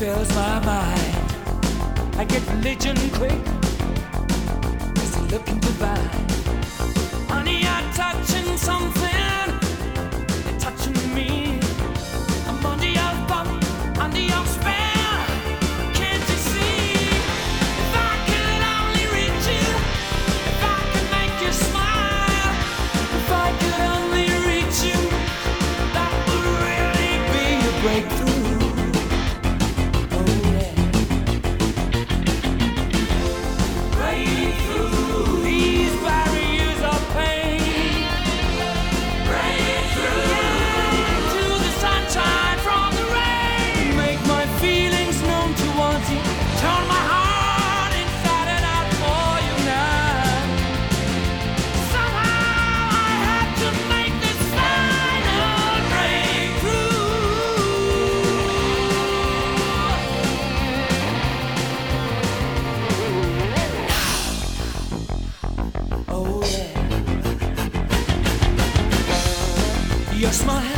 fills my mind. I get religion quick, is it looking divine? Honey, you're touching something, you're touching me. I'm under your thumb, under your spell. Can't you see? If I could only reach you, if I could make you smile, if I could only reach you, that would really be a breakthrough. Your smile